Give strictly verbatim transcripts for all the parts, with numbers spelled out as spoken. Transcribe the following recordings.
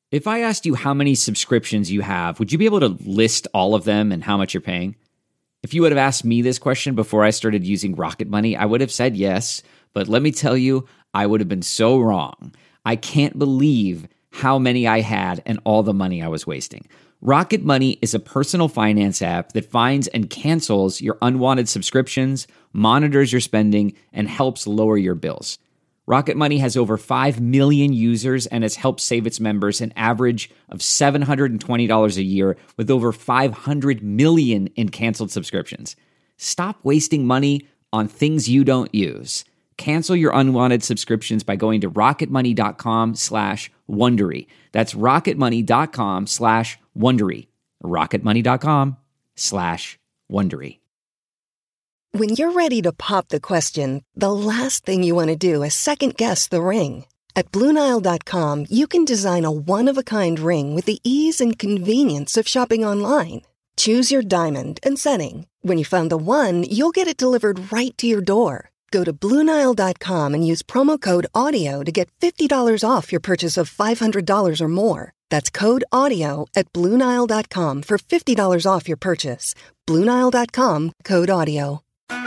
If I asked you how many subscriptions you have, would you be able to list all of them and how much you're paying? If you would have asked me this question before I started using Rocket Money, I would have said yes. But let me tell you, I would have been so wrong. I can't believe how many I had and all the money I was wasting. Rocket Money is a personal finance app that finds and cancels your unwanted subscriptions, monitors your spending, and helps lower your bills. Rocket Money has over five million users and has helped save its members an average of seven hundred twenty dollars a year with over five hundred million in canceled subscriptions. Stop wasting money on things you don't use. Cancel your unwanted subscriptions by going to rocketmoney.com slash Wondery. That's rocketmoney.com slash Wondery. rocketmoney.com slash Wondery. When you're ready to pop the question, the last thing you want to do is second-guess the ring. At Blue Nile dot com, you can design a one-of-a-kind ring with the ease and convenience of shopping online. Choose your diamond and setting. When you find the one, you'll get it delivered right to your door. Go to Blue Nile dot com and use promo code AUDIO to get fifty dollars off your purchase of five hundred dollars or more. That's code AUDIO at Blue Nile dot com for fifty dollars off your purchase. Blue Nile dot com, code AUDIO.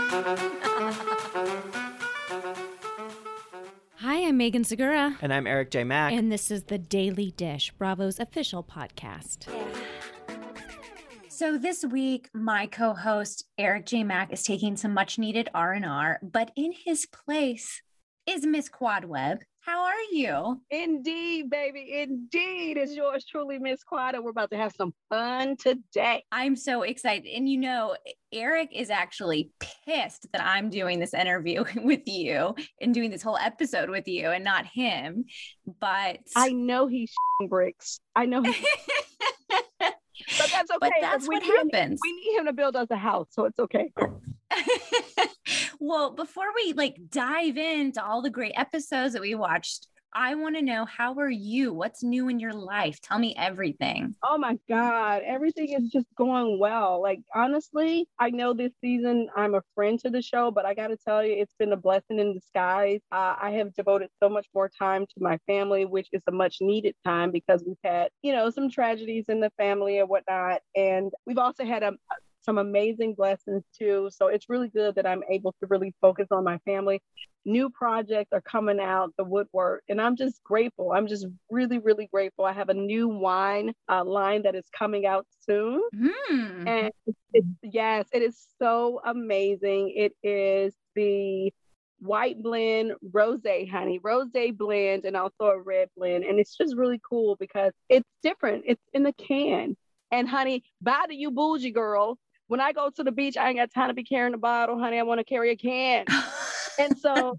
Hi, I'm Megan Segura. And I'm Eric J. Mack. And this is The Daily Dish, Bravo's official podcast. Yeah. So this week, my co-host, Eric J. Mack, is taking some much-needed R and R, but in his place is Miss Quad Webb. How are you? Indeed, baby. Indeed. It's yours truly, Miss Quad. We're about to have some fun today. I'm so excited. And you know, Eric is actually pissed that I'm doing this interview with you and doing this whole episode with you and not him. But I know he's bricks. I know he's But that's okay. But that's what happens. We need him to build us a house, so it's okay. Well, before we like dive into all the great episodes that we watched, I want to know, how are you? What's new in your life? Tell me everything. Oh my God. Everything is just going well. Like, honestly, I know this season I'm a friend to the show, but I got to tell you, it's been a blessing in disguise. Uh, I have devoted so much more time to my family, which is a much needed time because we've had, you know, some tragedies in the family and whatnot. And we've also had a some amazing blessings too. So it's really good that I'm able to really focus on my family. New projects are coming out, the woodwork, and I'm just grateful. I'm just really, really grateful. I have a new wine uh, line that is coming out soon. Mm. And it, it, yes, it is so amazing. It is the white blend rosé, honey, rosé blend, and also a red blend. And it's just really cool because it's different. It's in the can. And honey, bye to you bougie girl. When I go to the beach, I ain't got time to be carrying a bottle, honey. I want to carry a can. And so,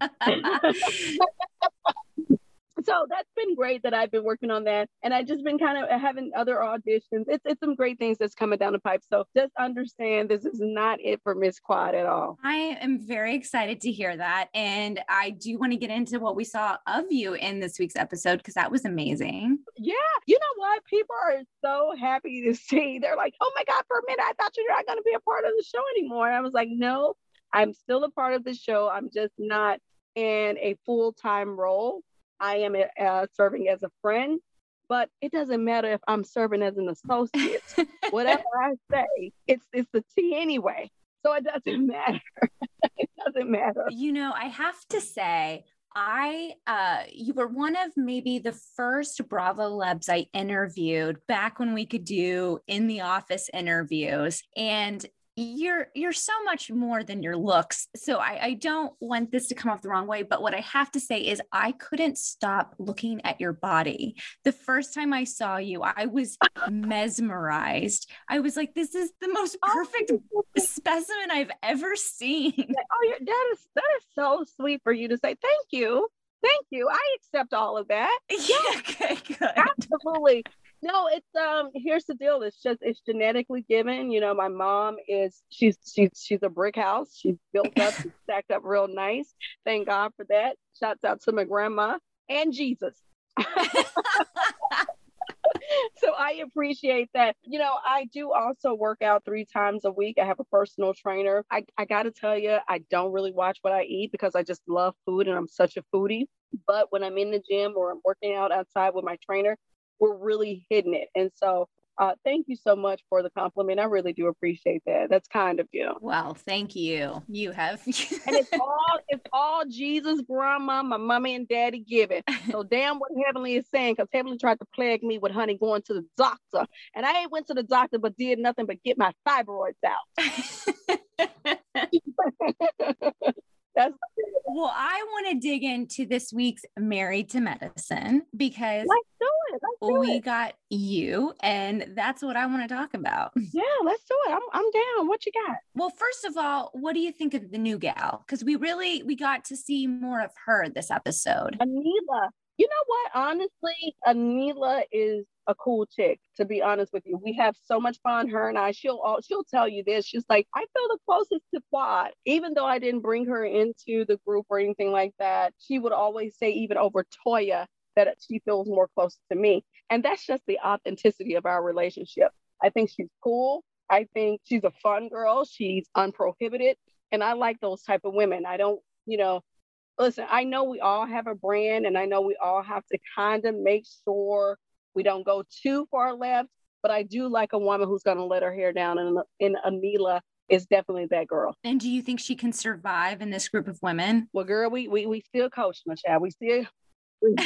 so that's been great that I've been working on that. And I've just been kind of having other auditions. It's, it's some great things that's coming down the pipe. So just understand this is not it for Miss Quad at all. I am very excited to hear that. And I do want to get into what we saw of you in this week's episode, because that was amazing. Yeah. You know what? People are so happy to see. They're like, oh my God, for a minute, I thought you were not going to be a part of the show anymore. And I was like, no, I'm still a part of the show. I'm just not in a full-time role. I am uh, serving as a friend, but it doesn't matter if I'm serving as an associate. Whatever I say, it's it's the tea anyway. So it doesn't matter. It doesn't matter. You know, I have to say, I, uh, you were one of maybe the first Bravo Lebs I interviewed back when we could do in the office interviews. And you're, you're so much more than your looks. So I, I don't want this to come off the wrong way, but what I have to say is I couldn't stop looking at your body. The first time I saw you, I was mesmerized. I was like, this is the most perfect oh. specimen I've ever seen. Oh, that is, that is so sweet for you to say. Thank you. Thank you. I accept all of that. Yeah. Okay, good. Absolutely. No, it's um. Here's the deal. It's just it's genetically given. You know, my mom is she's she's she's a brick house. She's built up, she's stacked up real nice. Thank God for that. Shouts out to my grandma and Jesus. So I appreciate that. You know, I do also work out three times a week. I have a personal trainer. I I got to tell you, I don't really watch what I eat because I just love food and I'm such a foodie. But when I'm in the gym or I'm working out outside with my trainer, we're really hitting it. And so uh, thank you so much for the compliment. I really do appreciate that. That's kind of you. Well, thank you. You have. And it's all it's all Jesus, grandma, my mommy and daddy giving. So damn what Heavenly is saying, because Heavenly tried to plague me with honey going to the doctor. And I ain't went to the doctor but did nothing but get my fibroids out. That's well, I want to dig into this week's Married to Medicine because let's do it. Let's do we it. got you, and that's what I want to talk about. Yeah, let's do it. I'm I'm down. What you got? Well, first of all, what do you think of the new gal? Because we really we got to see more of her this episode. Anila. You know what? Honestly, Anila is a cool chick, to be honest with you. We have so much fun, her and I. She'll all, she'll tell you this. She's like, I feel the closest to Quad. Even though I didn't bring her into the group or anything like that, she would always say, even over Toya, that she feels more close to me. And that's just the authenticity of our relationship. I think she's cool. I think she's a fun girl. She's unprohibited. And I like those type of women. I don't, you know, listen, I know we all have a brand, and I know we all have to kind of make sure we don't go too far left, but I do like a woman who's going to let her hair down, and, and Anila is definitely that girl. And do you think she can survive in this group of women? Well, girl, we we, we still coach, Michelle. We still, we,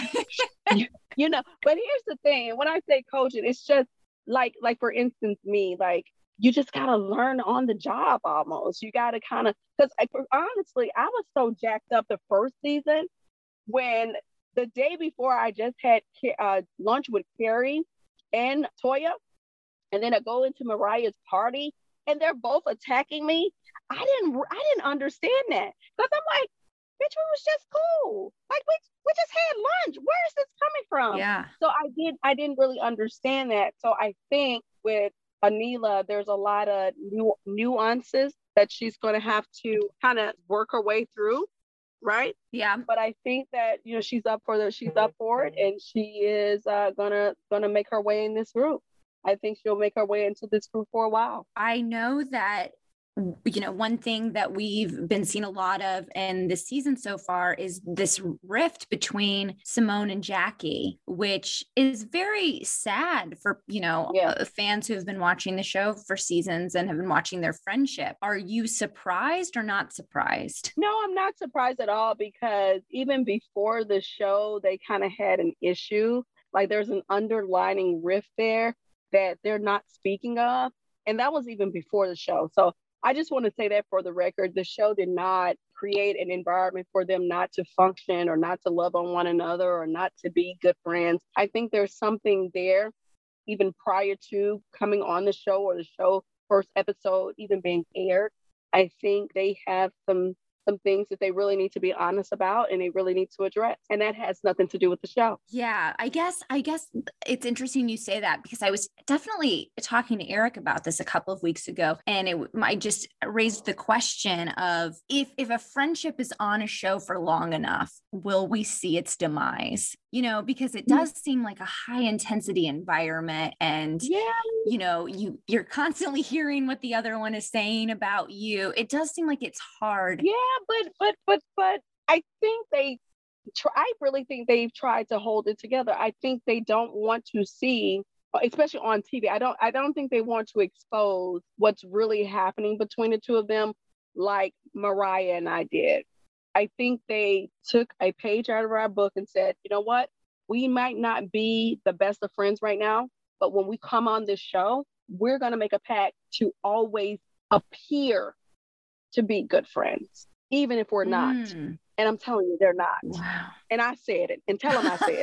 you know, but here's the thing. When I say coaching, it's just like, like for instance, me, like, you just got to learn on the job almost. You got to kind of, because honestly, I was so jacked up the first season when the day before I just had uh, lunch with Carrie and Toya, and then I go into Mariah's party and they're both attacking me. I didn't, I didn't understand that, because I'm like, bitch, we was just cool. Like we, we just had lunch. Where is this coming from? Yeah. So I did, I didn't really understand that. So I think with Anila, there's a lot of nu- nuances that she's going to have to kind of work her way through, right? Yeah. But I think that, you know, she's up for the, she's up for it, and she is uh, gonna gonna make her way in this group. I think she'll make her way into this group for a while. I know that, you know, one thing that we've been seeing a lot of in this season so far is this rift between Simone and Jackie, which is very sad for, you know, Yeah. uh, fans who have been watching the show for seasons and have been watching their friendship. Are you surprised or not surprised? No, I'm not surprised at all, because even before the show, they kind of had an issue. Like there's an underlining rift there that they're not speaking of. And that was even before the show. So I just want to say that for the record, the show did not create an environment for them not to function or not to love on one another or not to be good friends. I think there's something there even prior to coming on the show or the show first episode even being aired. I think they have some some things that they really need to be honest about and they really need to address. And that has nothing to do with the show. Yeah, I guess, I guess it's interesting you say that, because I was definitely talking to Eric about this a couple of weeks ago. And it, I just raised the question of if, if a friendship is on a show for long enough, will we see its demise? You know, because it does seem like a high intensity environment, and, Yeah. you know, you, you're constantly hearing what the other one is saying about you. It does seem like it's hard. Yeah, but but but but I think they try, I really think they've tried to hold it together. I think they don't want to see, especially on T V. I don't I don't think they want to expose what's really happening between the two of them like Mariah and I did. I think they took a page out of our book and said, you know what? We might not be the best of friends right now, but when we come on this show, we're going to make a pact to always appear to be good friends, even if we're not. Mm. And I'm telling you, they're not. Wow. And I said it, and tell them I said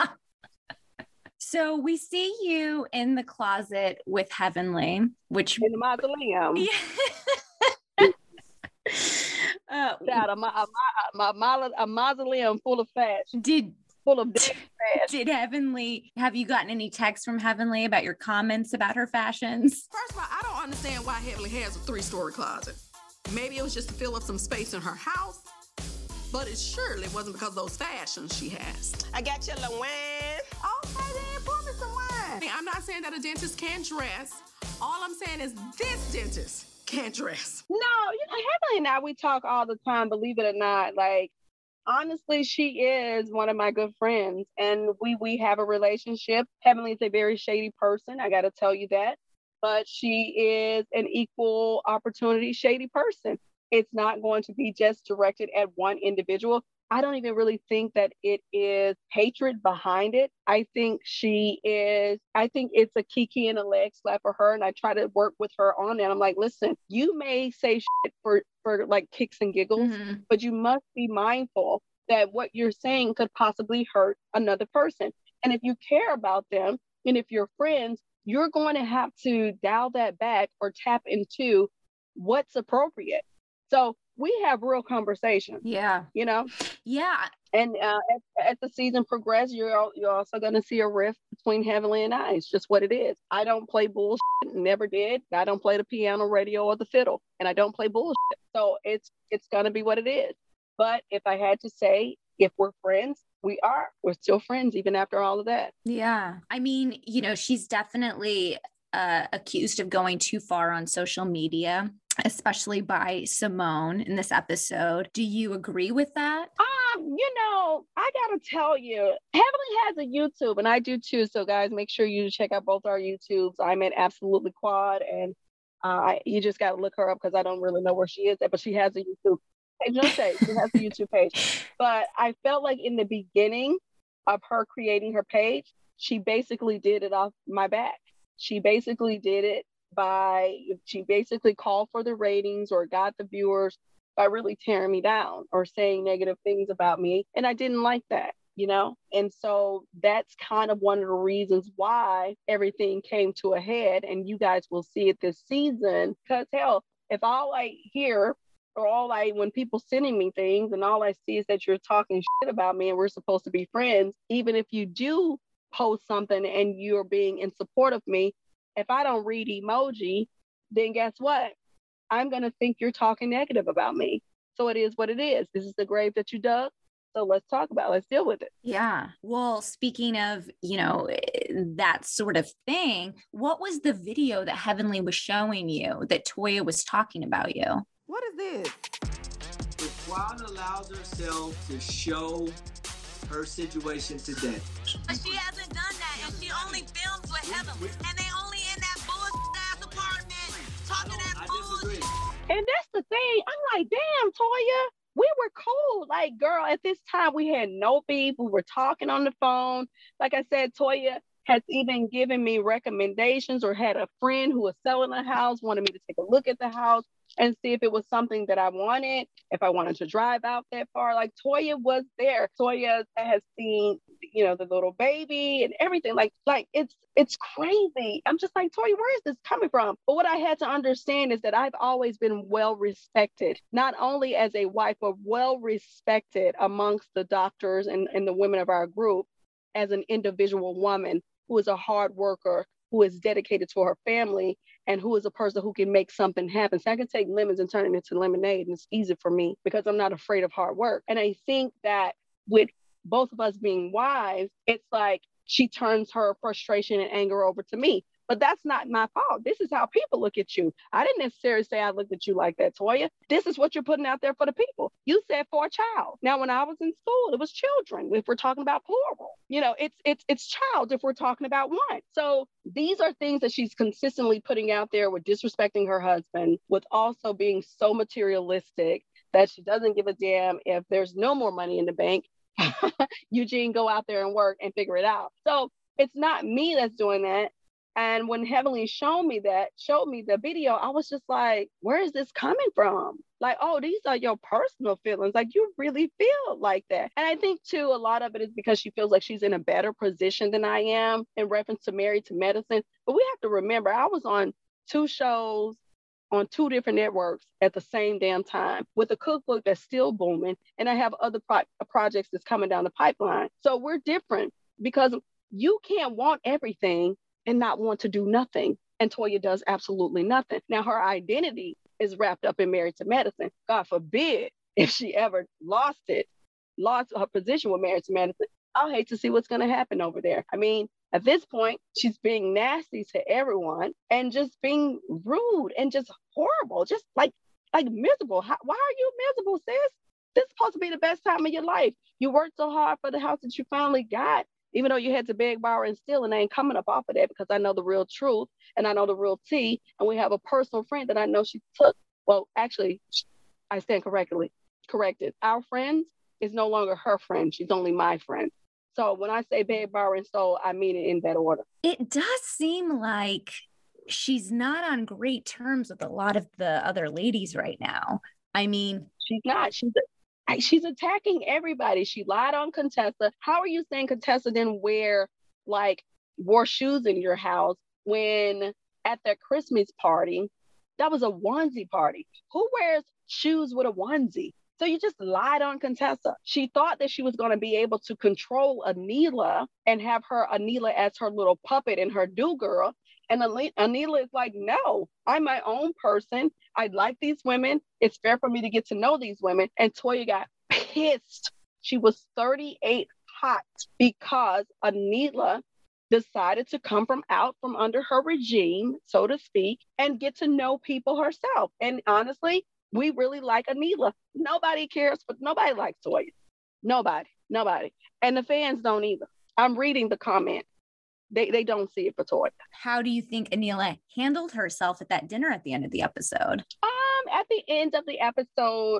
it. So we see you in the closet with Heavenly, which In the mausoleum. yeah. uh, That, a, ma- a, ma- a, ma- a mausoleum full of fat, did full of dead fat. did Heavenly, have you gotten any texts from Heavenly about your comments about her fashions? First of all, I don't understand why Heavenly has a three-story closet. Maybe it was just to fill up some space in her house, but it surely wasn't because of those fashions she has. I got your little wine. Okay, then pour me some wine. Hey, I'm not saying that a dentist can't dress. All I'm saying is this dentist can't dress. No, you know, Heavenly and I, we talk all the time, believe it or not. Like, honestly, she is one of my good friends, and we we have a relationship. Heavenly is a very shady person. I got to tell you that, but she is an equal opportunity shady person. It's not going to be just directed at one individual. I don't even really think that it is hatred behind it. I think she is, I think it's a kiki and a leg slap for her. And I try to work with her on that. I'm like, listen, you may say shit for, for like kicks and giggles, mm-hmm. but you must be mindful that what you're saying could possibly hurt another person. And if you care about them, and if you're friends, you're going to have to dial that back or tap into what's appropriate. So we have real conversations. Yeah. You know? Yeah. And uh, as, as the season progresses, you're, you're also going to see a rift between Heavenly and I. It's just what it is. I don't play bullshit, never did. I don't play the piano, radio, or the fiddle, and I don't play bullshit. So it's it's going to be what it is. But if I had to say, if we're friends, we are. We're still friends, even after all of that. Yeah. I mean, you know, she's definitely uh, accused of going too far on social media, especially by Simone in this episode. Do you agree with that? Um, you know, I gotta tell you, Heavenly has a YouTube, and I do too. So guys, make sure you check out both our YouTubes. I'm at Absolutely Quad, and uh, you just gotta look her up because I don't really know where she is at, but she has a YouTube page. No shade, she has a YouTube page. But I felt like in the beginning of her creating her page, she basically did it off my back. She basically did it by, she basically called for the ratings or got the viewers by really tearing me down or saying negative things about me. And I didn't like that, you know? And so that's kind of one of the reasons why everything came to a head. And you guys will see it this season. Because hell, if all I hear or all I, when people sending me things and all I see is that you're talking shit about me and we're supposed to be friends, even if you do post something and you're being in support of me, if I don't read emoji, then guess what? I'm going to think you're talking negative about me. So it is what it is. This is the grave that you dug. So let's talk about it. Let's deal with it. Yeah. Well, speaking of, you know, that sort of thing, what was the video that Heavenly was showing you that Toya was talking about you? What is this? If Quad allows herself to show her situation today. But she hasn't done that, and she only films with Heavenly, and they only in that bullshit ass apartment talking that bullshit. And that's the thing. I'm like, damn, Toya, we were cool. Like, girl, at this time we had no beef. We were talking on the phone. Like I said, Toya has even given me recommendations or had a friend who was selling a house, wanted me to take a look at the house and see if it was something that I wanted, if I wanted to drive out that far. Like, Toya was there. Toya has seen, you know, the little baby and everything. Like, like it's it's crazy. I'm just like, Toya, where is this coming from? But what I had to understand is that I've always been well respected, not only as a wife, but well respected amongst the doctors and, and the women of our group as an individual woman who is a hard worker, who is dedicated to her family, and who is a person who can make something happen. So I can take lemons and turn it into lemonade, and it's easy for me because I'm not afraid of hard work. And I think that with both of us being wives, it's like she turns her frustration and anger over to me. But that's not my fault. This is how people look at you. I didn't necessarily say I looked at you like that, Toya. This is what you're putting out there for the people. You said for a child. Now, when I was in school, it was children. If we're talking about plural, you know, it's it's it's child if we're talking about one. So these are things that she's consistently putting out there with disrespecting her husband, with also being so materialistic that she doesn't give a damn if there's no more money in the bank. Eugene, go out there and work and figure it out. So it's not me that's doing that. And when Heavenly showed me that, showed me the video, I was just like, where is this coming from? Like, oh, these are your personal feelings. Like, you really feel like that. And I think, too, a lot of it is because she feels like she's in a better position than I am in reference to Married to Medicine. But we have to remember, I was on two shows on two different networks at the same damn time with a cookbook that's still booming. And I have other pro- projects that's coming down the pipeline. So we're different because you can't want everything and not want to do nothing. And Toya does absolutely nothing. Now, her identity is wrapped up in Married to Medicine. God forbid if she ever lost it, lost her position with Married to Medicine. I'll hate to see what's going to happen over there. I mean, at this point, she's being nasty to everyone and just being rude and just horrible, just like, like miserable. How, why are you miserable, sis? This is supposed to be the best time of your life. You worked so hard for the house that you finally got, even though you had to beg, borrow, and steal, and I ain't coming up off of that because I know the real truth and I know the real tea. And we have a personal friend that I know she took. Well, actually, I stand correctly corrected. Our friend is no longer her friend. She's only my friend. So when I say beg, borrow, and stole, I mean it in that order. It does seem like she's not on great terms with a lot of the other ladies right now. I mean, she's not. She's a, she's attacking everybody. She lied on Contessa. How are you saying Contessa didn't wear like wore shoes in your house when at their Christmas party that was a onesie party? Who wears shoes with a onesie? So you just lied on Contessa. She thought that she was going to be able to control Anila and have her Anila as her little puppet and her do girl. And Anila is like, no, I'm my own person. I like these women. It's fair for me to get to know these women. And Toya got pissed. She was thirty-eight hot because Anila decided to come from out from under her regime, so to speak, and get to know people herself. And honestly, we really like Anila. Nobody cares, but nobody likes Toya. Nobody, nobody. And the fans don't either. I'm reading the comment. They they don't see it for Toya. How do you think Anila handled herself at that dinner at the end of the episode? Um, at the end of the episode,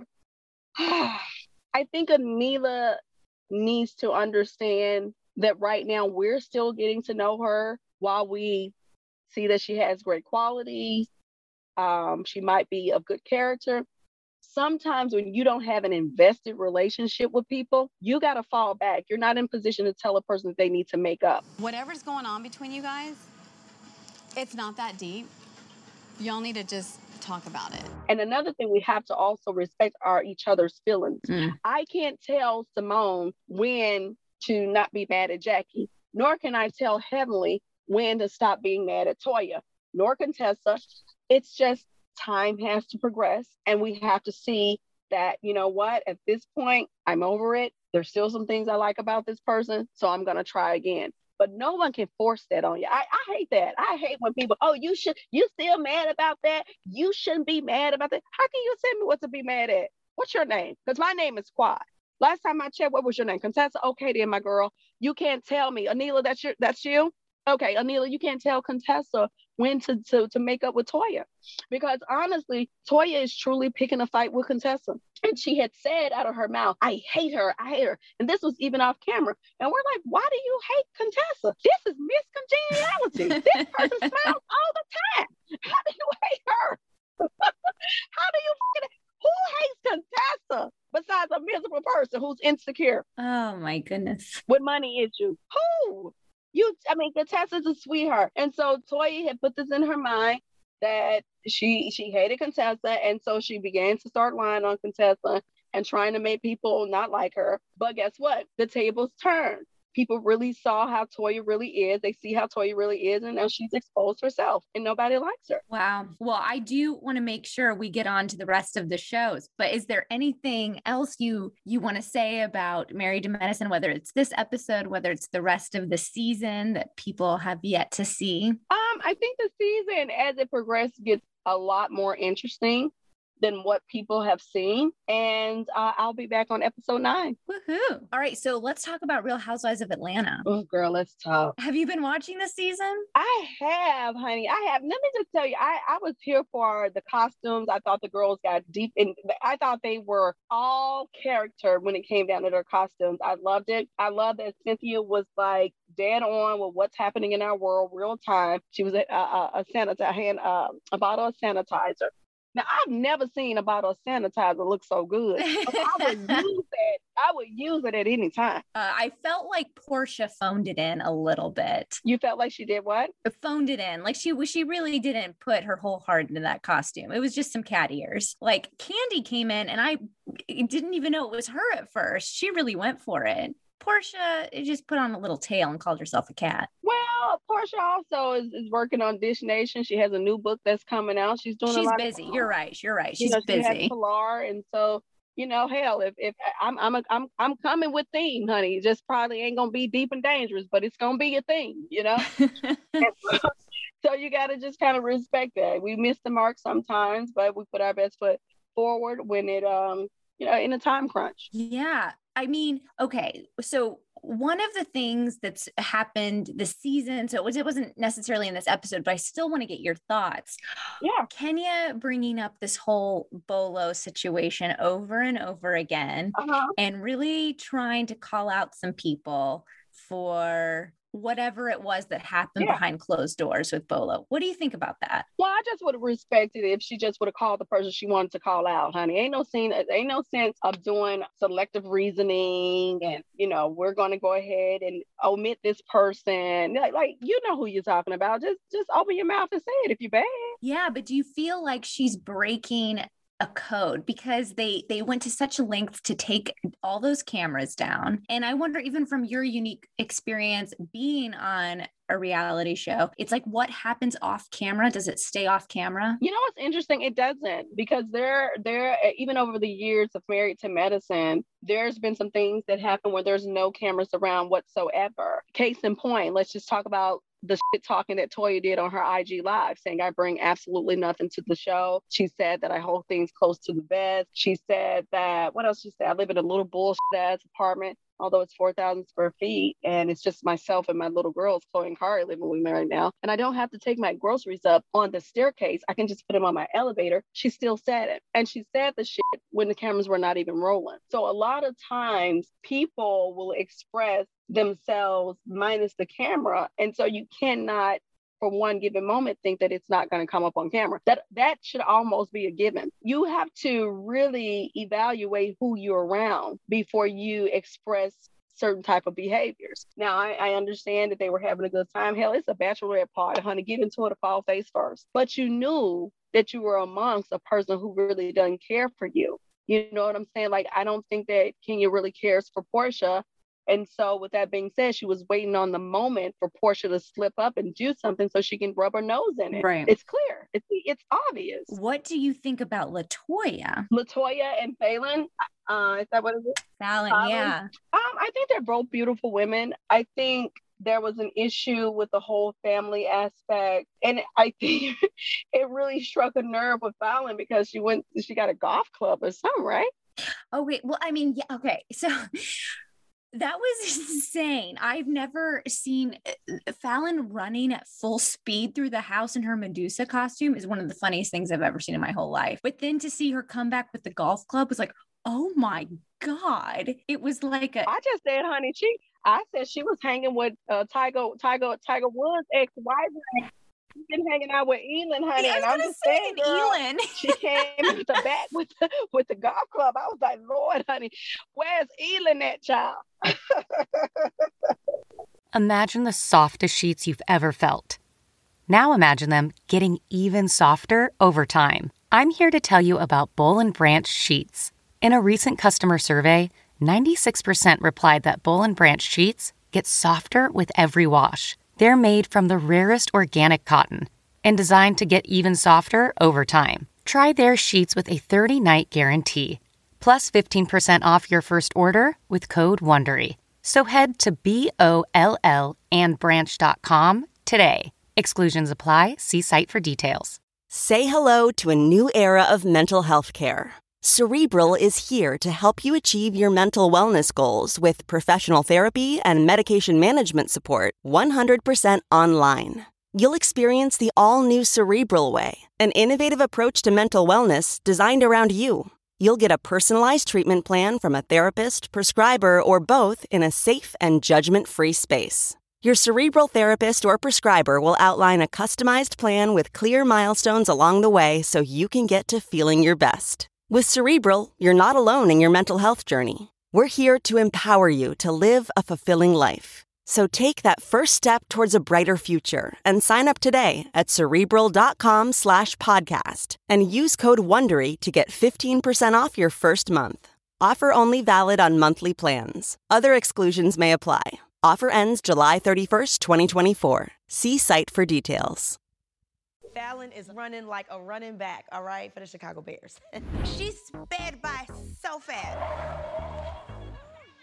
I think Anila needs to understand that right now we're still getting to know her while we see that she has great qualities. Um, she might be of good character. Sometimes when you don't have an invested relationship with people, you got to fall back. You're not in position to tell a person that they need to make up. Whatever's going on between you guys, it's not that deep. Y'all need to just talk about it. And another thing, we have to also respect our each other's feelings. Mm. I can't tell Simone when to not be mad at Jackie, nor can I tell Heavenly when to stop being mad at Toya, nor Contessa. It's just time has to progress, and we have to see that, you know what, at this point, I'm over it. There's still some things I like about this person, so I'm going to try again. But no one can force that on you. I, I hate that. I hate when people, oh, you should, you still mad about that? You shouldn't be mad about that. How can you tell me what to be mad at? What's your name? Because my name is Quad. Last time I checked, what was your name? Contessa? Okay, then, my girl. You can't tell me. Anila, that's your, that's you? Okay, Anila, you can't tell Contessa when to, to, to make up with Toya. Because honestly, Toya is truly picking a fight with Contessa. And she had said out of her mouth, I hate her, I hate her. And this was even off camera. And we're like, why do you hate Contessa? This is miscongeniality. This person smiles all the time. How do you hate her? How do you fucking, who hates Contessa besides a miserable person who's insecure? Oh my goodness. With money issues. Who? You, I mean, Contessa's a sweetheart. And so Toya had put this in her mind that she she hated Contessa. And so she began to start lying on Contessa and trying to make people not like her. But guess what? The tables turned. People really saw how Toya really is. They see how Toya really is. And now she's exposed herself and nobody likes her. Wow. Well, I do want to make sure we get on to the rest of the shows. But is there anything else you you want to say about Married to Medicine, whether it's this episode, whether it's the rest of the season that people have yet to see? Um, I think the season, as it progresses, gets a lot more interesting than what people have seen. And uh, I'll be back on episode nine. Woohoo. All right. So let's talk about Real Housewives of Atlanta. Oh, girl, let's talk. Have you been watching this season? I have, honey. I have. Let me just tell you, I, I was here for the costumes. I thought the girls got deep in. I thought they were all character when it came down to their costumes. I loved it. I love that Cynthia was like dead on with what's happening in our world, real time. She was a, a, a sanitizer, hand, uh, a bottle of sanitizer. Now, I've never seen a bottle of sanitizer look so good. I would use it. I would use it at any time. Uh, I felt like Portia phoned it in a little bit. You felt like she did what? Phoned it in. Like she she really didn't put her whole heart into that costume. It was just some cat ears. Like Candy came in and I didn't even know it was her at first. She really went for it. Portia just put on a little tail and called herself a cat. Well, Portia also is, is working on Dish Nation. She has a new book that's coming out. She's doing She's a lot busy. Of, You're right. You're right. She's you know, busy. She has Pilar, and so you know, hell, if if I'm I'm a, I'm I'm coming with theme, honey. It just probably ain't gonna be deep and dangerous, but it's gonna be a thing, you know. so, so you got to just kind of respect that. We miss the mark sometimes, but we put our best foot forward when it um you know, in a time crunch. Yeah. I mean, okay. So one of the things that's happened this season, so it, was, it wasn't necessarily in this episode, but I still want to get your thoughts. Yeah. Kenya bringing up this whole Bolo situation over and over again, uh-huh. and really trying to call out some people for whatever it was that happened yeah. behind closed doors with Bolo. What do you think about that? Well, I just would have respected it if she just would have called the person she wanted to call out, honey. Ain't no scene, ain't no sense of doing selective reasoning and, you know, we're going to go ahead and omit this person. Like, like, you know who you're talking about. Just, just open your mouth and say it if you're bad. Yeah, but do you feel like she's breaking a code because they they went to such a length to take all those cameras down? And I wonder, even from your unique experience being on a reality show, it's like, what happens off camera? Does it stay off camera? You know what's interesting? It doesn't, because there there even over the years of Married to Medicine, there's been some things that happen where there's no cameras around whatsoever. Case in point, let's just talk about the shit talking that Toya did on her I G Live, saying I bring absolutely nothing to the show. She said that I hold things close to the vest. She said that, what else she said? I live in a little bullshit ass apartment, although it's four thousand square feet. And it's just myself and my little girls, Chloe and Kari, living with me right now. And I don't have to take my groceries up on the staircase. I can just put them on my elevator. She still said it. And she said the shit when the cameras were not even rolling. So a lot of times people will express themselves minus the camera. And so you cannot, for one given moment, think that it's not going to come up on camera. That that should almost be a given. You have to really evaluate who you're around before you express certain type of behaviors. Now, I, I understand that they were having a good time. Hell, it's a bachelorette party, honey. Get into it a fall face first. But you knew that you were amongst a person who really doesn't care for you. You know what I'm saying? Like, I don't think that Kenya really cares for Porsha. And so with that being said, she was waiting on the moment for Porsha to slip up and do something so she can rub her nose in it. Right. It's clear. It's it's obvious. What do you think about LaToya? LaToya and Falynn, uh, is that what it is? Falynn, Falynn? yeah. Um, I think they're both beautiful women. I think there was an issue with the whole family aspect. And I think it really struck a nerve with Falynn because she went, she got a golf club or something, right? Oh, wait. Well, I mean, yeah, okay. So that was insane. I've never seen Falynn running at full speed through the house in her Medusa costume is one of the funniest things I've ever seen in my whole life. But then to see her come back with the golf club was like, oh my God. It was like a... I just said, honey, she, I said she was hanging with uh, Tiger, Tiger, Tiger Woods' ex-wife. She's been hanging out with Elin, honey. Yeah, and I'm just saying, girl, Elin. she came at the back with the, with the golf club. I was like, Lord, honey, where's Elin at, child? Imagine the softest sheets you've ever felt. Now imagine them getting even softer over time. I'm here to tell you about Boll and Branch sheets. In a recent customer survey, ninety-six percent replied that Boll and Branch sheets get softer with every wash. They're made from the rarest organic cotton and designed to get even softer over time. Try their sheets with a thirty-night guarantee, plus fifteen percent off your first order with code WONDERY. So head to B O L L and branch dot com today. Exclusions apply. See site for details. Say hello to a new era of mental health care. Cerebral is here to help you achieve your mental wellness goals with professional therapy and medication management support one hundred percent online. You'll experience the all-new Cerebral Way, an innovative approach to mental wellness designed around you. You'll get a personalized treatment plan from a therapist, prescriber, or both in a safe and judgment-free space. Your Cerebral therapist or prescriber will outline a customized plan with clear milestones along the way so you can get to feeling your best. With Cerebral, you're not alone in your mental health journey. We're here to empower you to live a fulfilling life. So take that first step towards a brighter future and sign up today at Cerebral.com slash podcast and use code WONDERY to get fifteen percent off your first month. Offer only valid on monthly plans. Other exclusions may apply. Offer ends July thirty-first, twenty twenty-four. See site for details. Falynn is running like a running back, all right, for the Chicago Bears. She sped by so fast.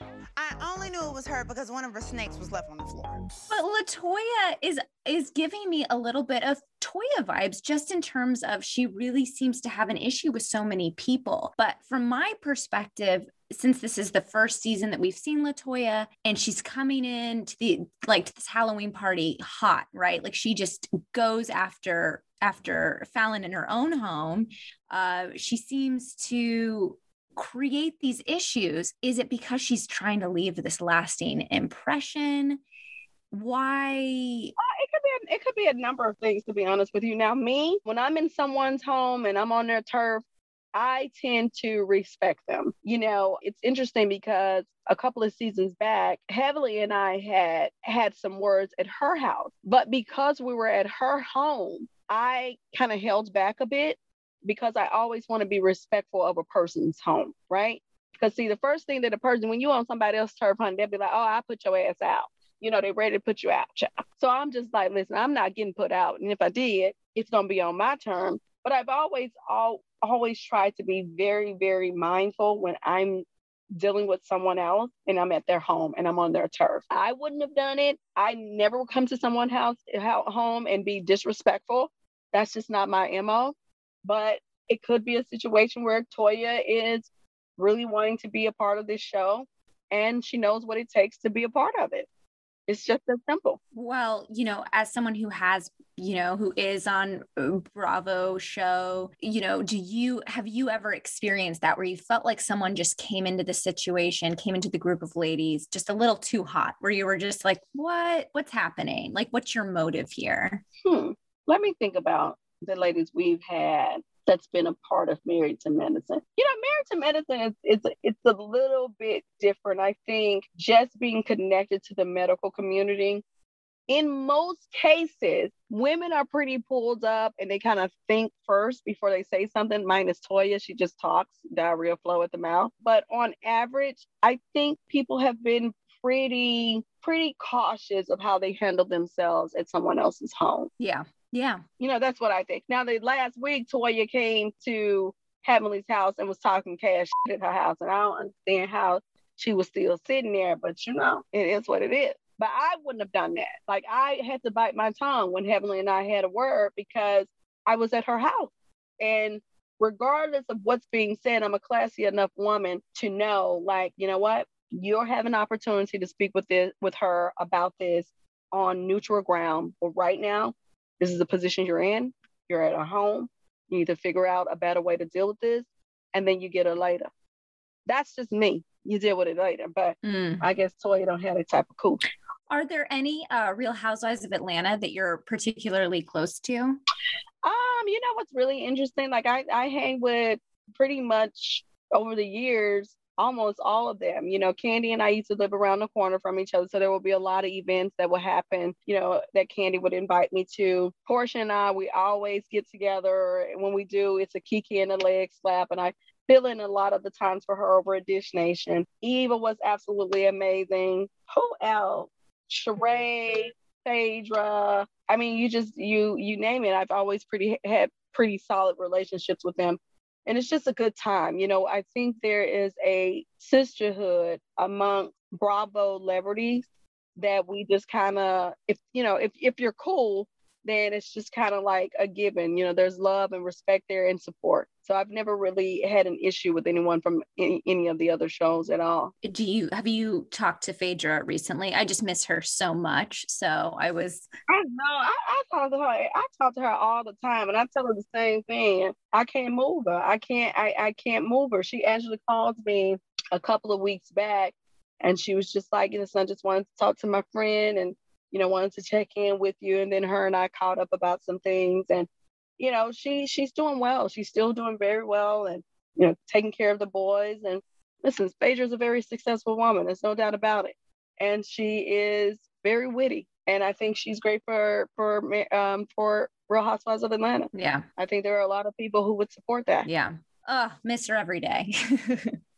I only knew it was her because one of her snakes was left on the floor. But LaToya is is giving me a little bit of Toya vibes, just in terms of she really seems to have an issue with so many people. But from my perspective, since this is the first season that we've seen LaToya, and she's coming in to the like to this Halloween party hot, right? Like she just goes after after Fallon in her own home. Uh, she seems to create these issues. Is it because she's trying to leave this lasting impression? Why? Uh, it could be a, it could be a number of things, to be honest with you. Now, me, when I'm in someone's home and I'm on their turf, I tend to respect them. You know, it's interesting because a couple of seasons back, Heavenly and I had had some words at her house, but because we were at her home, I kind of held back a bit because I always want to be respectful of a person's home, right? Because see, the first thing that a person, when you on somebody else's turf, honey, they'll be like, oh, I put your ass out. You know, they're ready to put you out, child. So I'm just like, listen, I'm not getting put out. And if I did, it's going to be on my terms. But I've always, all, always tried to be very, very mindful when I'm dealing with someone else and I'm at their home and I'm on their turf. I wouldn't have done it. I never would come to someone's house, home and be disrespectful. That's just not my M O. But it could be a situation where Toya is really wanting to be a part of this show and she knows what it takes to be a part of it. It's just that simple. Well, you know, as someone who has, you know, who is on Bravo show, you know, do you, have you ever experienced that where you felt like someone just came into the situation, came into the group of ladies just a little too hot, where you were just like, what, what's happening? Like, what's your motive here? Hmm. Let me think about the ladies we've had that's been a part of Married to Medicine. You know, Married to Medicine is it's it's a little bit different. I think just being connected to the medical community. In most cases, women are pretty pulled up and they kind of think first before they say something. Minus Toya, she just talks, diarrhea flow at the mouth. But on average, I think people have been pretty, pretty cautious of how they handle themselves at someone else's home. Yeah. Yeah. You know, that's what I think. Now, the last week, Toya came to Heavenly's house and was talking cash shit at her house. And I don't understand how she was still sitting there, but you know, it is what it is. But I wouldn't have done that. Like, I had to bite my tongue when Heavenly and I had a word because I was at her house. And regardless of what's being said, I'm a classy enough woman to know, like, you know what? You'll have an opportunity to speak with this, with her about this on neutral ground. But right now, this is the position you're in. You're at a home. You need to figure out a better way to deal with this. And then you get her later. That's just me. You deal with it later. But mm. I guess Toya don't have that type of cool. Are there any uh, Real Housewives of Atlanta that you're particularly close to? Um, you know what's really interesting? Like I, I hang with pretty much over the years, almost all of them. You know, Candy and I used to live around the corner from each other. So there will be a lot of events that will happen, you know, that Candy would invite me to. Portia and I, we always get together. And when we do, it's a Kiki and a leg slap. And I fill in a lot of the times for her over at Dish Nation. Eva was absolutely amazing. Who else? Sheree, Phaedra. I mean, you just, you, you name it. I've always pretty had pretty solid relationships with them. And it's just a good time. You know, I think there is a sisterhood among Bravo celebrities that we just kind of, if, you know, if, if you're cool, then it's just kind of like a given. You know, there's love and respect there and support. So I've never really had an issue with anyone from any, any of the other shows at all. Do you, have you talked to Phaedra recently? I just miss her so much. So I was. I know. I, I talk to her. I talk to her all the time and I tell her the same thing. I can't move her. I can't, I, I can't move her. She actually called me a couple of weeks back and she was just like, you know, son, just wanted to talk to my friend and, you know, wanted to check in with you. And then her and I caught up about some things and, you know, she she's doing well. She's still doing very well and, you know, taking care of the boys. And listen, Phaedra's a very successful woman. There's no doubt about it. And she is very witty. And I think she's great for, for, um, for Real Housewives of Atlanta. Yeah. I think there are a lot of people who would support that. Yeah. Oh, miss her every day.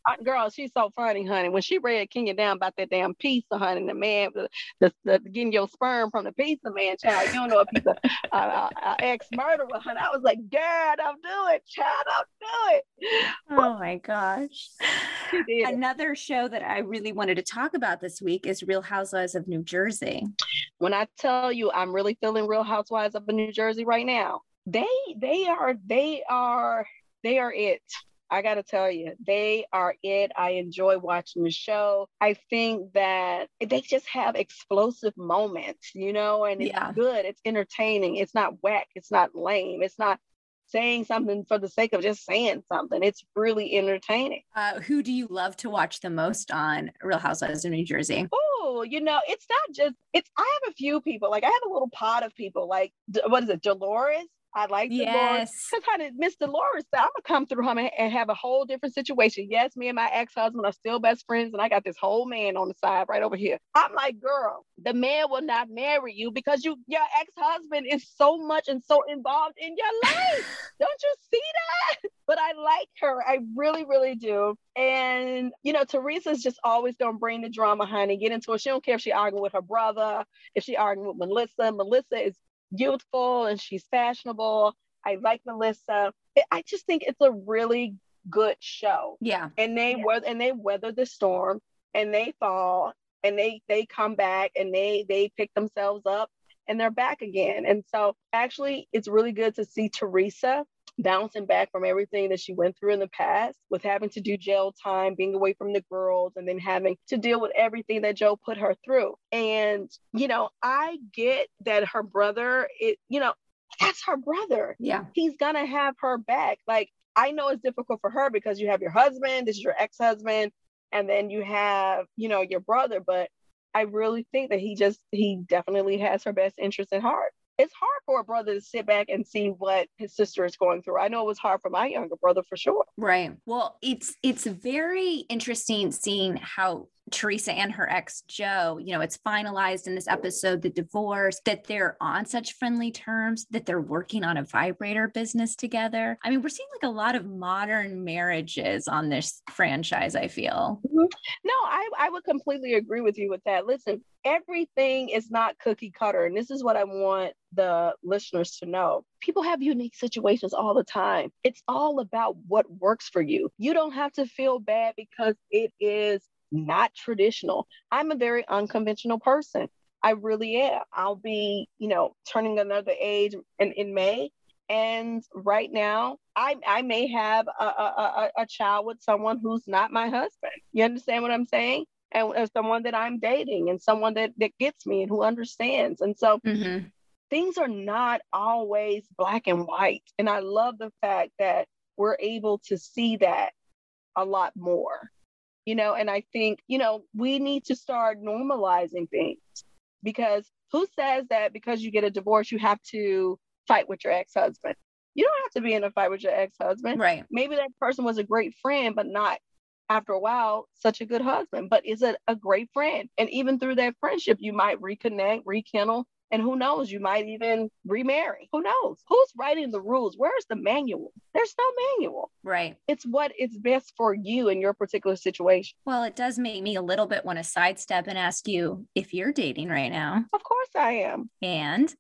Uh, girl, she's so funny, honey. When she read Kenya down about that damn pizza, honey, the man, the, the, the getting your sperm from the pizza man, child, you don't know if he's a, a, a, a ex-murderer, honey. I was like, girl, don't do it, child, don't do it. Oh my gosh. She did. Another show that I really wanted to talk about this week is Real Housewives of New Jersey. When I tell you I'm really feeling Real Housewives of New Jersey right now, they they are they are they are it. I got to tell you, they are it. I enjoy watching the show. I think that they just have explosive moments, you know, and it's Yeah. good. It's entertaining. It's not whack. It's not lame. It's not saying something for the sake of just saying something. It's really entertaining. Uh, who do you love to watch the most on Real Housewives of New Jersey? Oh, you know, it's not just, it's, I have a few people, like I have a little pot of people, like, D- what is it, Dolores? I like Dolores. Yes. Because honey, Miss Dolores said, I'm going to come through him and, and have a whole different situation. Yes, me and my ex-husband are still best friends, and I got this whole man on the side right over here. I'm like, girl, the man will not marry you because you, your ex-husband is so much and so involved in your life. Don't you see that? But I like her. I really, really do. And, you know, Teresa's just always going to bring the drama, honey, get into it. She don't care if she arguing with her brother, if she arguing with Melissa. Melissa is youthful and she's fashionable. I like Melissa. I just think it's a really good show. Yeah. And they Yeah. weather and they weather the storm and they fall and they they come back and they they pick themselves up and they're back again. And so actually it's really good to see Teresa bouncing back from everything that she went through in the past with having to do jail time, being away from the girls, and then having to deal with everything that Joe put her through. And, you know, I get that her brother, it, you know, that's her brother. Yeah. He's going to have her back. Like, I know it's difficult for her because you have your husband, this is your ex-husband, and then you have, you know, your brother. But I really think that he just, he definitely has her best interest at heart. It's hard for a brother to sit back and see what his sister is going through. I know it was hard for my younger brother for sure. Right. Well, it's it's very interesting seeing how Teresa and her ex Joe, you know, it's finalized in this episode, the divorce, that they're on such friendly terms, that they're working on a vibrator business together. I mean, we're seeing like a lot of modern marriages on this franchise, I feel. Mm-hmm. No, I, I would completely agree with you with that. Listen, everything is not cookie cutter. And this is what I want the listeners to know. People have unique situations all the time. It's all about what works for you. You don't have to feel bad because it is not traditional. I'm a very unconventional person. I really am. I'll be, you know, turning another age in, in May. And right now, I I may have a, a, a, a child with someone who's not my husband. You understand what I'm saying? And, and someone that I'm dating and someone that, that gets me and who understands. And so mm-hmm. things are not always black and white. And I love the fact that we're able to see that a lot more. You know, and I think, you know, we need to start normalizing things, because who says that because you get a divorce, you have to fight with your ex-husband? You don't have to be in a fight with your ex-husband. Right. Maybe that person was a great friend, but not after a while, such a good husband. But is it a great friend? And even through that friendship, you might reconnect, rekindle. And who knows, you might even remarry. Who knows? Who's writing the rules? Where's the manual? There's no manual. Right. It's what is best for you in your particular situation. Well, it does make me a little bit want to sidestep and ask you if you're dating right now. Of course I am. And?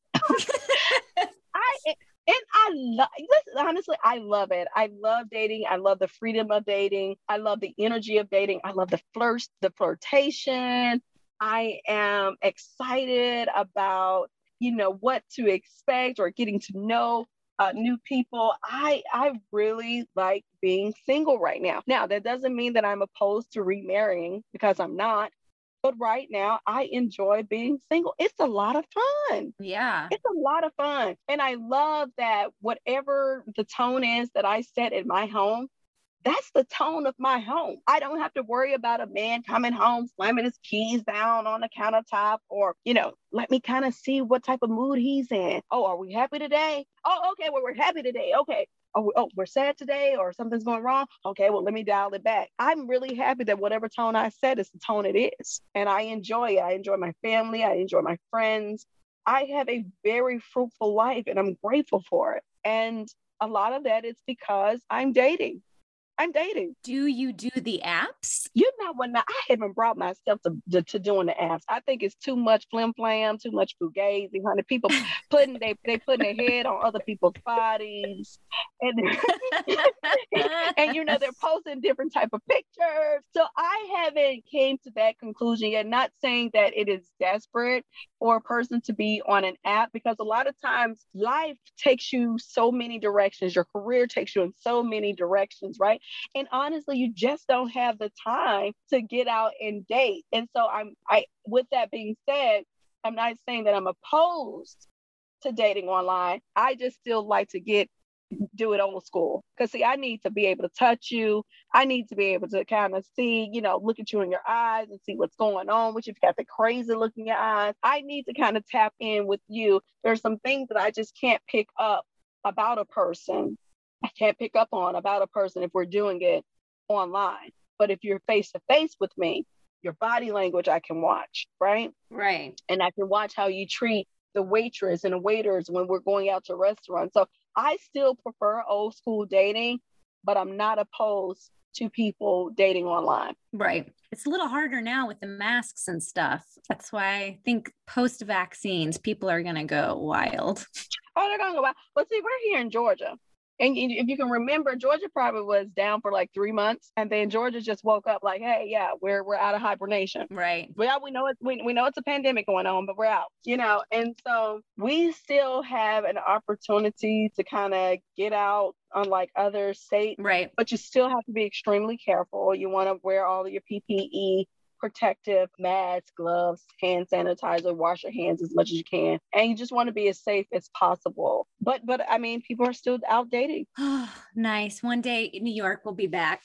I and I love, listen, honestly, I love it. I love dating. I love the freedom of dating. I love the energy of dating. I love the flirt, the flirtation. I am excited about, you know, what to expect or getting to know uh, new people. I I really like being single right now. Now, that doesn't mean that I'm opposed to remarrying, because I'm not. But right now, I enjoy being single. It's a lot of fun. Yeah. It's a lot of fun. And I love that whatever the tone is that I set in my home, that's the tone of my home. I don't have to worry about a man coming home, slamming his keys down on the countertop, or, you know, let me kind of see what type of mood he's in. Oh, are we happy today? Oh, okay. Well, we're happy today. Okay. Oh, oh, we're sad today, or something's going wrong. Okay, well, let me dial it back. I'm really happy that whatever tone I set is the tone it is. And I enjoy it. I enjoy my family. I enjoy my friends. I have a very fruitful life, and I'm grateful for it. And a lot of that is because I'm dating. I'm dating. Do you do the apps? You know what? Now, I haven't brought myself to, to, to doing the apps. I think it's too much flim flam, too much fugazi, honey. People putting they they putting their head on other people's bodies, and and you know they're posting different type of pictures. So I haven't came to that conclusion yet. Not saying that it is desperate for a person to be on an app, because a lot of times life takes you so many directions. Your career takes you in so many directions, right? And honestly, you just don't have the time to get out and date. And so I'm, I, with that being said, I'm not saying that I'm opposed to dating online. I just still like to get, do it old school. Because see, I need to be able to touch you. I need to be able to kind of see, you know, look at you in your eyes and see what's going on, which if you got the crazy look in your eyes, I need to kind of tap in with you. There's some things that I just can't pick up about a person. I can't pick up on about a person if we're doing it online. But if you're face to face with me, your body language, I can watch, right? Right. And I can watch how you treat the waitress and the waiters when we're going out to restaurants. So I still prefer old school dating, but I'm not opposed to people dating online. Right. It's a little harder now with the masks and stuff. That's why I think post vaccines, people are going to go wild. Oh, they're going to go wild. But see, we're here in Georgia. And if you can remember, Georgia probably was down for like three months. And then Georgia just woke up like, hey, yeah, we're we're out of hibernation. Right. Well, we know it, we, we know it's a pandemic going on, but we're out, you know. And so we still have an opportunity to kind of get out, unlike other states. Right. But you still have to be extremely careful. You want to wear all of your P P E, protective masks, gloves, hand sanitizer, wash your hands as much as you can. And you just want to be as safe as possible. But, but I mean, people are still out dating. Oh, nice. One day New York will be back.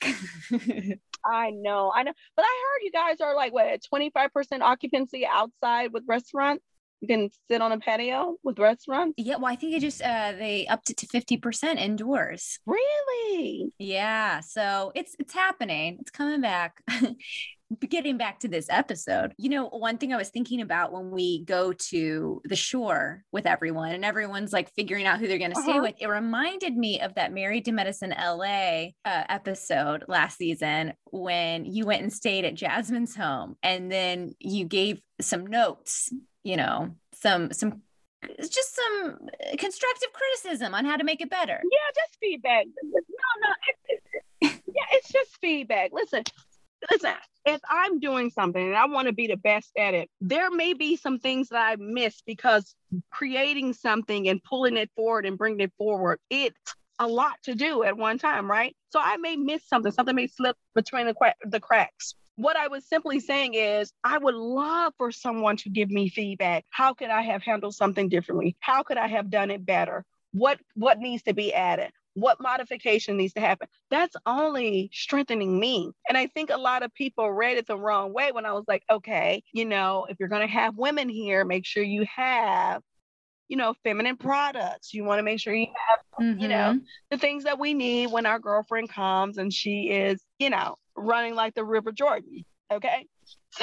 I know, I know. But I heard you guys are like, what, at twenty-five percent occupancy outside with restaurants? You can sit on a patio with restaurants? Yeah, well, I think they just, uh, they upped it to fifty percent indoors. Really? Yeah. So it's, it's happening. It's coming back. Getting back to this episode, you know, one thing I was thinking about when we go to the shore with everyone and everyone's like figuring out who they're going to Uh-huh. stay with, it reminded me of that Married to Medicine L A uh, episode last season when you went and stayed at Jasmine's home and then you gave some notes, you know, some, some, just some constructive criticism on how to make it better. Yeah, just feedback. No, no. It, it, yeah, it's just feedback. Listen, listen, if I'm doing something and I want to be the best at it, there may be some things that I miss because creating something and pulling it forward and bringing it forward, it's a lot to do at one time, right? So I may miss something, something may slip between the, qu- the cracks. What I was simply saying is I would love for someone to give me feedback. How could I have handled something differently? How could I have done it better? What, what needs to be added? What modification needs to happen? That's only strengthening me. And I think a lot of people read it the wrong way when I was like, okay, you know, if you're going to have women here, make sure you have, you know, feminine products. You want to make sure you have, Mm-hmm. you know, the things that we need when our girlfriend comes and she is, you know, running like the River Jordan. Okay. So,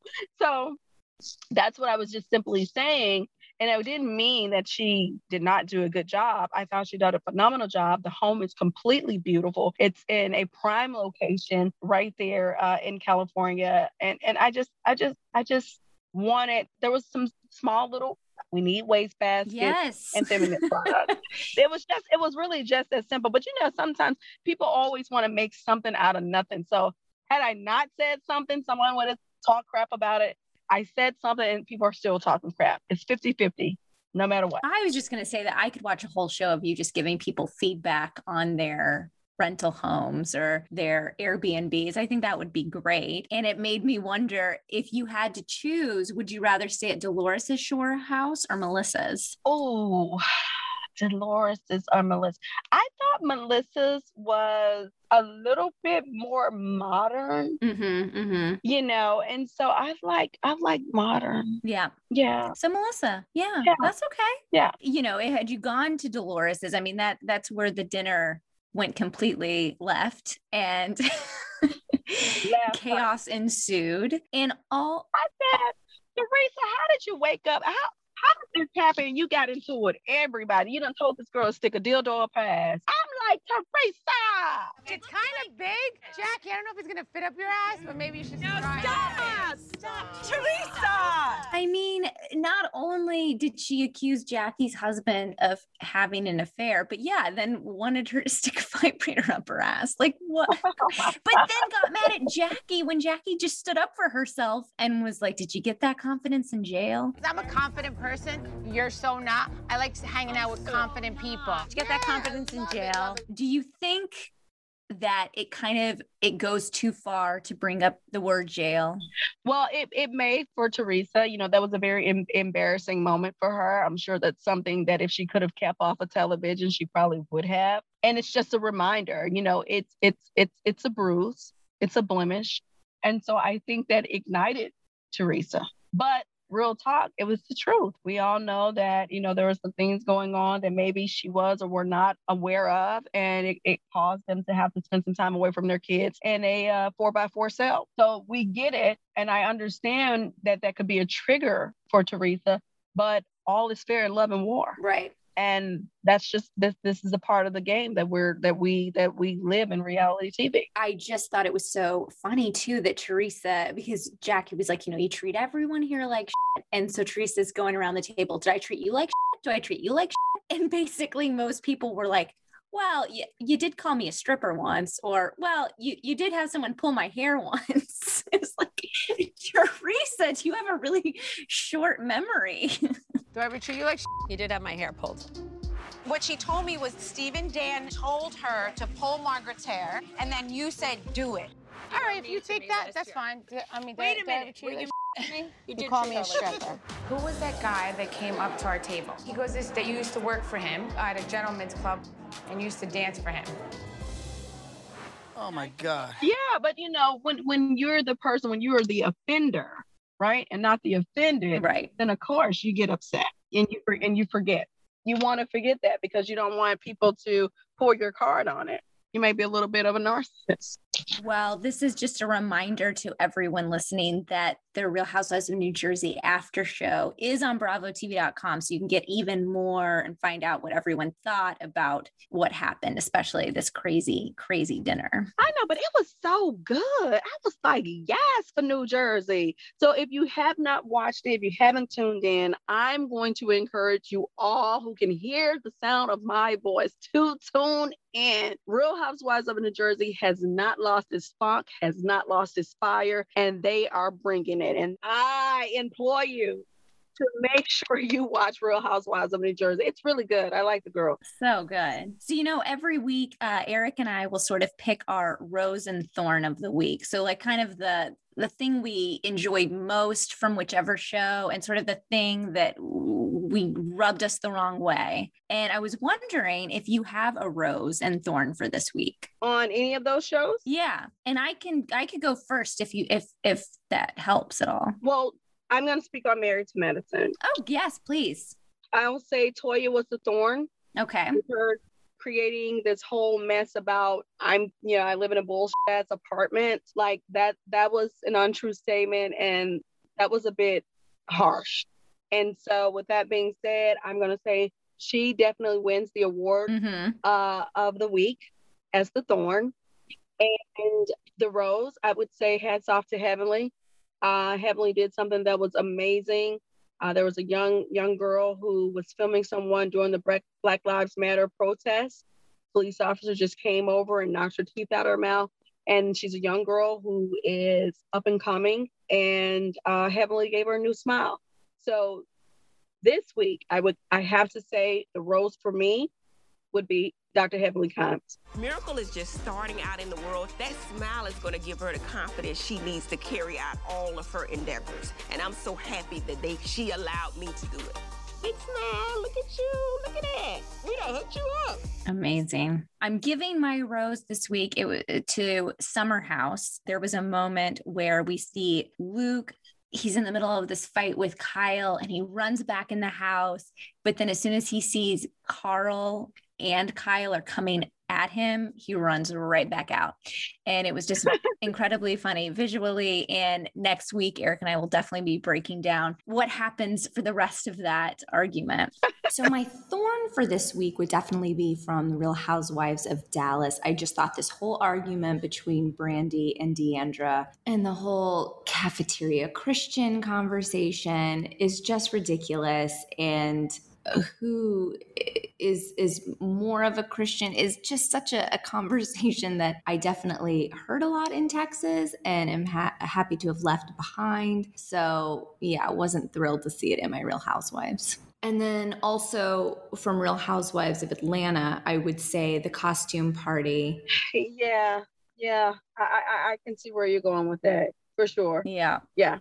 so that's what I was just simply saying. And it didn't mean that she did not do a good job. I thought she did a phenomenal job. The home is completely beautiful. It's in a prime location right there uh, in California. And and I just, I just, I just wanted, there was some small little, we need waste baskets Yes. and feminine products. It was just, it was really just as simple. But you know, sometimes people always want to make something out of nothing. So had I not said something, someone would have talked crap about it. I said something and people are still talking crap. It's fifty-fifty, no matter what. I was just going to say that I could watch a whole show of you just giving people feedback on their rental homes or their Airbnbs. I think that would be great. And it made me wonder, if you had to choose, would you rather stay at Dolores's shore house or Melissa's? Oh, Dolores's or Melissa. I thought Melissa's was a little bit more modern, Mm-hmm, mm-hmm. you know, and so I like, I like modern. Yeah. Yeah. So Melissa, yeah, Yeah. that's okay. Yeah. You know, had you gone to Dolores's, I mean, that that's where the dinner went completely left and chaos ensued. And all I said, Teresa, how did you wake up? How how did this happen? You got into it. Everybody, you done told this girl to stick a dildo up her ass. I'm like Teresa. It's kind of big. Jackie, I don't know if it's going to fit up your ass, but maybe you should No, try stop! it. Stop! Teresa! I mean, not only did she accuse Jackie's husband of having an affair, but yeah, then wanted her to stick a vibrator up her ass. Like what? But then got mad at Jackie when Jackie just stood up for herself and was like, did you get that confidence in jail? I'm a confident person. You're so not. I like hanging out with confident people. Did you get that confidence in jail? Do you think that it kind of, it goes too far to bring up the word jail? Well, it, it may for Teresa, you know, that was a very em- embarrassing moment for her. I'm sure that's something that if she could have kept off of television, she probably would have. And it's just a reminder, you know, it's, it's, it's, it's a bruise, it's a blemish. And so I think that ignited Teresa, but real talk, it was the truth. We all know that, you know, there were some things going on that maybe she was or were not aware of, and it, it caused them to have to spend some time away from their kids in a uh, four by four cell. So we get it. And I understand that that could be a trigger for Teresa, but all is fair in love and war. Right. And that's just this this is a part of the game that we're that we that we live in reality T V. I just thought it was so funny too that Teresa, because Jackie was like, you know, you treat everyone here like shit. And so Teresa's going around the table, did I treat you like shit? Do I treat you like shit? And basically most people were like, well, you, you did call me a stripper once, or, well, you, you did have someone pull my hair once. It's like, Teresa, do you have a really short memory? Do I ever treat you like shit? You did have my hair pulled. What she told me was Stephen Dan told her to pull Margaret's hair, and then you said, do it. All right, if you take that, that's fine. I mean, Wait did, a did I minute. ever treat you Were like you shit? You, You call me a stripper. Who was that guy that came up to our table? He goes, this, that you used to work for him at a gentleman's club and used to dance for him. Oh my God. Yeah, but you know, when when you're the person, when you are the offender, right, and not the offended, right, then of course you get upset and you and you forget. You want to forget that because you don't want people to pull your card on it. You may be a little bit of a narcissist. Well, this is just a reminder to everyone listening that the Real Housewives of New Jersey after show is on bravo t v dot com. So you can get even more and find out what everyone thought about what happened, especially this crazy, crazy dinner. I know, but it was so good. I was like, yes, for New Jersey. So if you have not watched it, if you haven't tuned in, I'm going to encourage you all who can hear the sound of my voice to tune in. Real Housewives of New Jersey has not lost its funk, has not lost its fire, and they are bringing it. And I implore you to make sure you watch Real Housewives of New Jersey. It's really good. I like the girl. So good. So, you know, every week, uh, Eric and I will sort of pick our rose and thorn of the week. So like kind of the the thing we enjoyed most from whichever show and sort of the thing that we rubbed us the wrong way. And I was wondering if you have a rose and thorn for this week. On any of those shows? Yeah. And I can, I could go first if you, if, if that helps at all. Well, I'm going to speak on Married to Medicine. Oh, yes, please. I will say Toya was the thorn. Okay. Her creating this whole mess about I'm, you know, I live in a bullshit ass apartment. Like that, that was an untrue statement. And that was a bit harsh. And so with that being said, I'm going to say she definitely wins the award mm-hmm. uh, of the week as the thorn. And the rose, I would say hats off to Heavenly. Uh, Heavenly did something that was amazing. Uh, there was a young young girl who was filming someone during the Black Lives Matter protest. Police officer just came over and knocked her teeth out of her mouth. And she's a young girl who is up and coming. And uh, Heavenly gave her a new smile. So this week, I would I have to say the rose for me would be Doctor Heavenly Combs. Miracle is just starting out in the world. That smile is going to give her the confidence she needs to carry out all of her endeavors. And I'm so happy that they she allowed me to do it. Big smile, look at you, look at that. We done hooked you up. Amazing. I'm giving my rose this week it was to Summer House. There was a moment where we see Luke. He's in the middle of this fight with Kyle and he runs back in the house. But then as soon as he sees Carl and Kyle are coming at him, he runs right back out. And it was just incredibly funny visually. And next week, Eric and I will definitely be breaking down what happens for the rest of that argument. So my thorn one for this week would definitely be from The Real Housewives of Dallas. I just thought this whole argument between Brandi and Deandra and the whole cafeteria Christian conversation is just ridiculous. And who is is more of a Christian is just such a, a conversation that I definitely heard a lot in Texas and am ha- happy to have left behind. So yeah, I wasn't thrilled to see it in my Real Housewives. And then also from Real Housewives of Atlanta, I would say the costume party. Yeah, yeah, I, I, I can see where you're going with that for sure. Yeah. Yeah.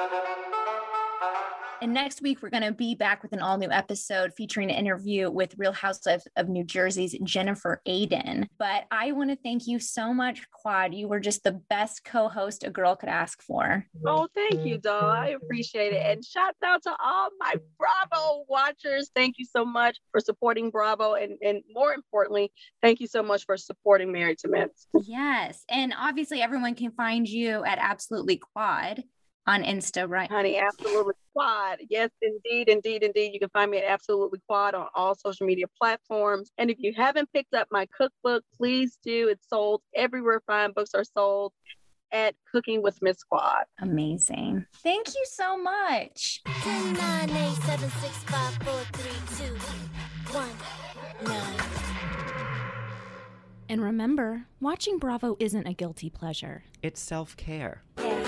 And next week, we're going to be back with an all-new episode featuring an interview with Real Housewives of New Jersey's Jennifer Aydin. But I want to thank you so much, Quad. You were just the best co-host a girl could ask for. Oh, thank you, doll. I appreciate it. And shout out to all my Bravo watchers. Thank you so much for supporting Bravo. And, and more importantly, thank you so much for supporting Married to Men's. Yes. And obviously, everyone can find you at Absolutely Quad on Insta, right? Honey, Absolutely Quad. Yes, indeed, indeed, indeed. You can find me at Absolutely Quad on all social media platforms. And if you haven't picked up my cookbook, please do. It's sold everywhere fine books are sold at Cooking with Miss Quad. Amazing. Thank you so much. ten, nine, eight, seven, six, five, four, three, two, one, nine. And remember, watching Bravo isn't a guilty pleasure. It's self-care.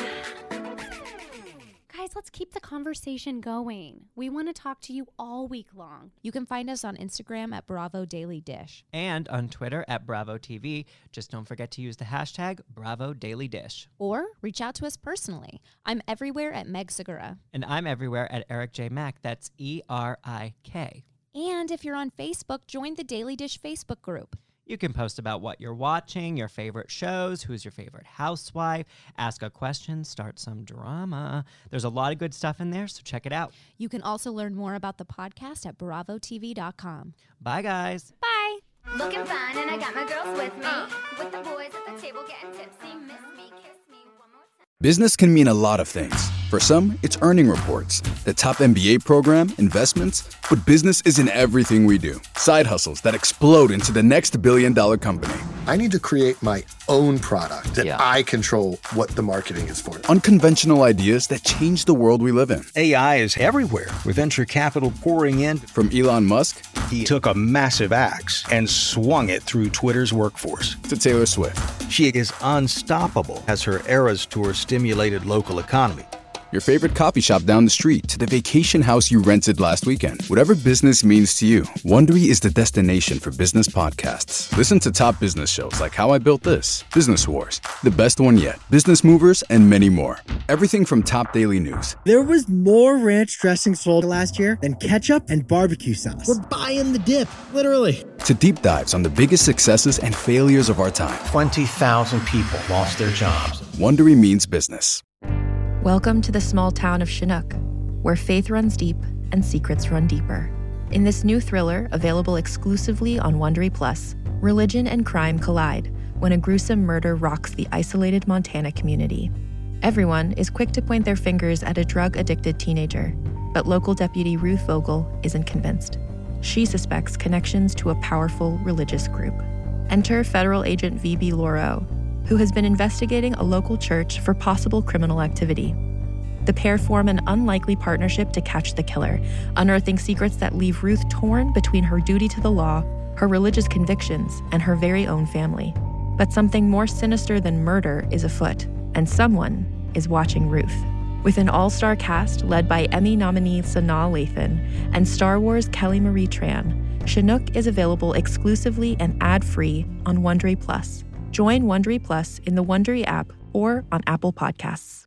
Guys, let's keep the conversation going. We want to talk to you all week long. You can find us on Instagram at Bravo Daily Dish. And on Twitter at Bravo T V. Just don't forget to use the hashtag Bravo Daily Dish. Or reach out to us personally. I'm everywhere at Meg Segura. And I'm everywhere at Eric J. Mack. That's E R I K. And if you're on Facebook, join the Daily Dish Facebook group. You can post about what you're watching, your favorite shows, who's your favorite housewife, ask a question, start some drama. There's a lot of good stuff in there, so check it out. You can also learn more about the podcast at bravo t v dot com. Bye, guys. Bye. Looking fine, and I got my girls with me. With the boys at the table getting tipsy. Miss me, kiss me one more time. Business can mean a lot of things. For some, it's earning reports, the top M B A program, investments, but business isn't everything we do. Side hustles that explode into the next billion dollar company. I need to create my own product that yeah. I control what the marketing is for. Unconventional ideas that change the world we live in. A I is everywhere, with venture capital pouring in. From Elon Musk, he took a massive axe and swung it through Twitter's workforce. To Taylor Swift. She is unstoppable as her Eras Tour stimulated local economy. Your favorite coffee shop down the street to the vacation house you rented last weekend. Whatever business means to you, Wondery is the destination for business podcasts. Listen to top business shows like How I Built This, Business Wars, The Best One Yet, Business Movers, and many more. Everything from top daily news. There was more ranch dressing sold last year than ketchup and barbecue sauce. We're buying the dip, literally. To deep dives on the biggest successes and failures of our time. twenty thousand people lost their jobs. Wondery means business. Welcome to the small town of Chinook, where faith runs deep and secrets run deeper. In this new thriller, available exclusively on Wondery Plus, religion and crime collide when a gruesome murder rocks the isolated Montana community. Everyone is quick to point their fingers at a drug-addicted teenager, but local deputy Ruth Vogel isn't convinced. She suspects connections to a powerful religious group. Enter federal agent V B Lauro, who has been investigating a local church for possible criminal activity. The pair form an unlikely partnership to catch the killer, unearthing secrets that leave Ruth torn between her duty to the law, her religious convictions, and her very own family. But something more sinister than murder is afoot, and someone is watching Ruth. With an all-star cast led by Emmy nominee Sanaa Lathan and Star Wars Kelly Marie Tran, Chinook is available exclusively and ad-free on Wondery Plus. Join Wondery Plus in the Wondery app or on Apple Podcasts.